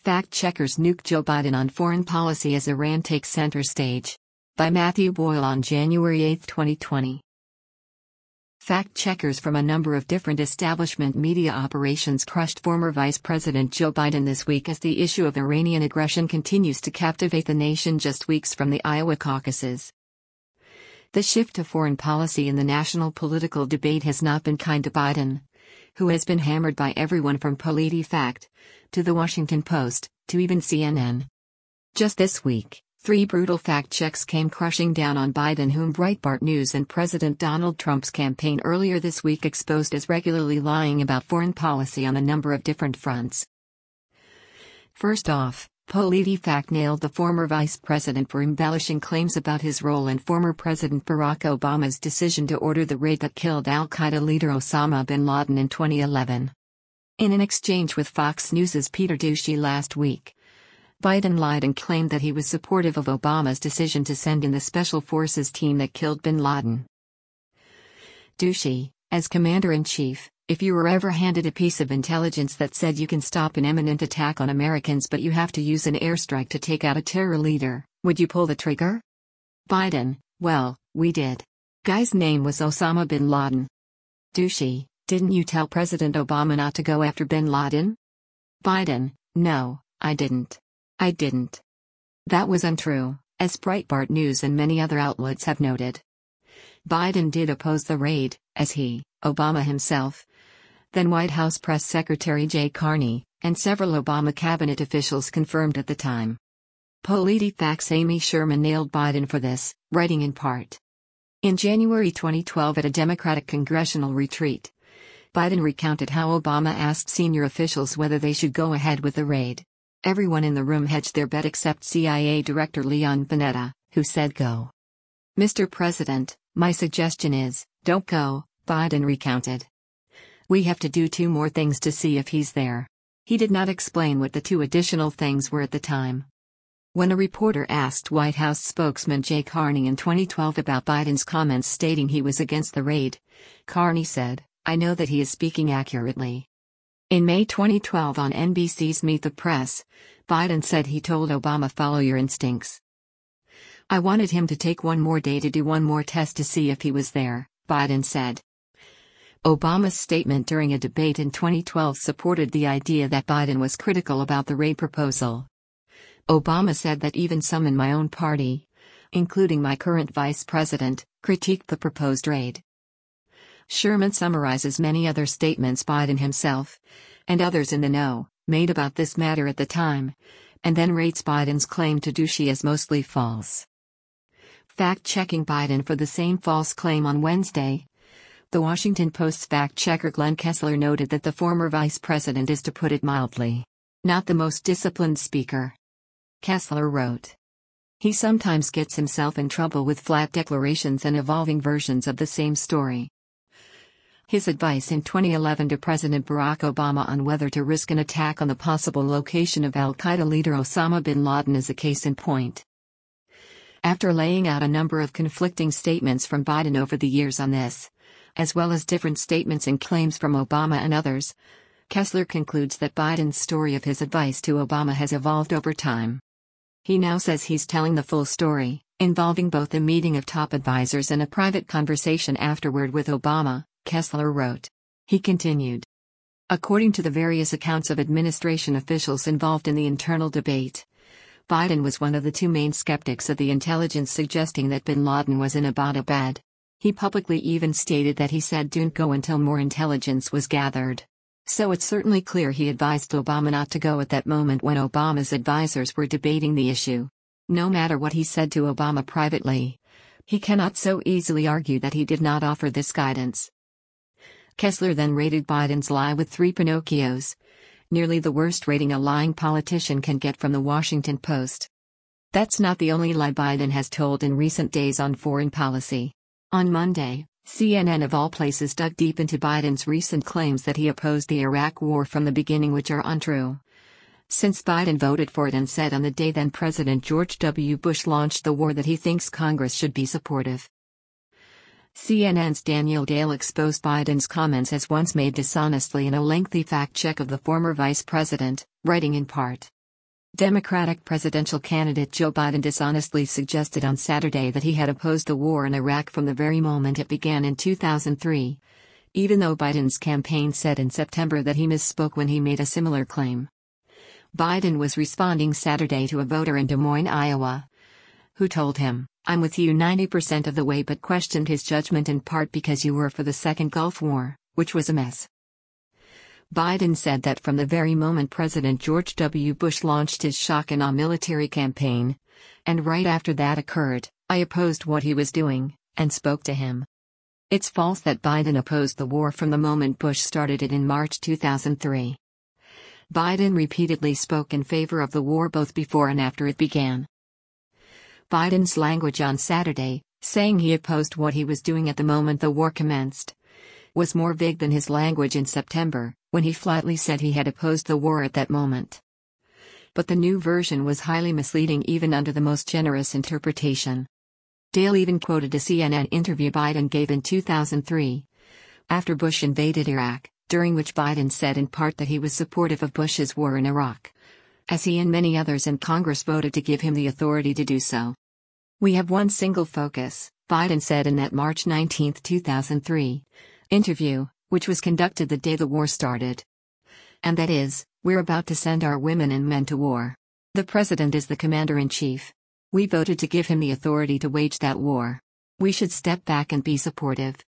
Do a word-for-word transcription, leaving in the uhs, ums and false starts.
Fact-checkers nuke Joe Biden on foreign policy as Iran takes center stage. By Matthew Boyle on January eighth, twenty twenty. Fact-checkers from a number of different establishment media operations crushed former Vice President Joe Biden this week as the issue of Iranian aggression continues to captivate the nation just weeks from the Iowa caucuses. The shift to foreign policy in the national political debate has not been kind to Biden, who has been hammered by everyone from PolitiFact, to The Washington Post, to even C N N. Just this week, three brutal fact checks came crushing down on Biden, whom Breitbart News and President Donald Trump's campaign earlier this week exposed as regularly lying about foreign policy on a number of different fronts. First off, PolitiFact nailed the former vice president for embellishing claims about his role in former President Barack Obama's decision to order the raid that killed al-Qaeda leader Osama bin Laden in twenty eleven. In an exchange with Fox News's Peter Doocy last week, Biden lied and claimed that he was supportive of Obama's decision to send in the Special Forces team that killed bin Laden. Doocy, as commander-in-chief, if you were ever handed a piece of intelligence that said you can stop an imminent attack on Americans but you have to use an airstrike to take out a terror leader, would you pull the trigger? Biden, well, we did. Guy's name was Osama bin Laden. Doocy, didn't you tell President Obama not to go after bin Laden? Biden, no, I didn't. I didn't. That was untrue, as Breitbart News and many other outlets have noted. Biden did oppose the raid, as he, Obama himself, then White House Press Secretary Jay Carney, and several Obama cabinet officials confirmed at the time. PolitiFact's Amy Sherman nailed Biden for this, writing in part. In January twenty twelve at a Democratic congressional retreat, Biden recounted how Obama asked senior officials whether they should go ahead with the raid. Everyone in the room hedged their bet except C I A Director Leon Panetta, who said go. Mister President, my suggestion is, don't go, Biden recounted. We have to do two more things to see if he's there. He did not explain what the two additional things were at the time. When a reporter asked White House spokesman Jay Carney in twenty twelve about Biden's comments stating he was against the raid, Carney said, I know that he is speaking accurately. In May twenty twelve on N B C's Meet the Press, Biden said he told Obama, follow your instincts. I wanted him to take one more day to do one more test to see if he was there, Biden said. Obama's statement during a debate in twenty twelve supported the idea that Biden was critical about the raid proposal. Obama said that even some in my own party, including my current vice president, critiqued the proposed raid. Sherman summarizes many other statements Biden himself, and others in the know, made about this matter at the time, and then rates Biden's claim to Doocy as mostly false. Fact-checking Biden for the same false claim on Wednesday, The Washington Post's fact-checker Glenn Kessler noted that the former vice president is, to put it mildly, not the most disciplined speaker. Kessler wrote, he sometimes gets himself in trouble with flat declarations and evolving versions of the same story. His advice in twenty eleven to President Barack Obama on whether to risk an attack on the possible location of al-Qaeda leader Osama bin Laden is a case in point. After laying out a number of conflicting statements from Biden over the years on this, as well as different statements and claims from Obama and others, Kessler concludes that Biden's story of his advice to Obama has evolved over time. He now says he's telling the full story, involving both a meeting of top advisors and a private conversation afterward with Obama, Kessler wrote. He continued. According to the various accounts of administration officials involved in the internal debate, Biden was one of the two main skeptics of the intelligence suggesting that bin Laden was in Abbottabad. He publicly even stated that he said don't go until more intelligence was gathered. So it's certainly clear he advised Obama not to go at that moment when Obama's advisors were debating the issue. No matter what he said to Obama privately, he cannot so easily argue that he did not offer this guidance. Kessler then rated Biden's lie with three Pinocchios, nearly the worst rating a lying politician can get from the Washington Post. That's not the only lie Biden has told in recent days on foreign policy. On Monday, C N N of all places dug deep into Biden's recent claims that he opposed the Iraq War from the beginning, which are untrue. Since Biden voted for it and said on the day then President George W. Bush launched the war that he thinks Congress should be supportive. C N N's Daniel Dale exposed Biden's comments as once made dishonestly in a lengthy fact check of the former vice president, writing in part, Democratic presidential candidate Joe Biden dishonestly suggested on Saturday that he had opposed the war in Iraq from the very moment it began in two thousand three, even though Biden's campaign said in September that he misspoke when he made a similar claim. Biden was responding Saturday to a voter in Des Moines, Iowa, who told him, "I'm with you ninety percent of the way," but questioned his judgment in part because you were for the second Gulf War, which was a mess. Biden said that from the very moment President George W. Bush launched his shock and awe military campaign, and right after that occurred, I opposed what he was doing, and spoke to him. It's false that Biden opposed the war from the moment Bush started it in March two thousand three. Biden repeatedly spoke in favor of the war both before and after it began. Biden's language on Saturday, saying he opposed what he was doing at the moment the war commenced, was more vague than his language in September, when he flatly said he had opposed the war at that moment. But the new version was highly misleading even under the most generous interpretation. Dale even quoted a C N N interview Biden gave in two thousand three, after Bush invaded Iraq, during which Biden said in part that he was supportive of Bush's war in Iraq, as he and many others in Congress voted to give him the authority to do so. "We have one single focus," Biden said in that March nineteenth two thousand three, interview, which was conducted the day the war started. "And that is, we're about to send our women and men to war. The president is the commander-in-chief. We voted to give him the authority to wage that war. We should step back and be supportive."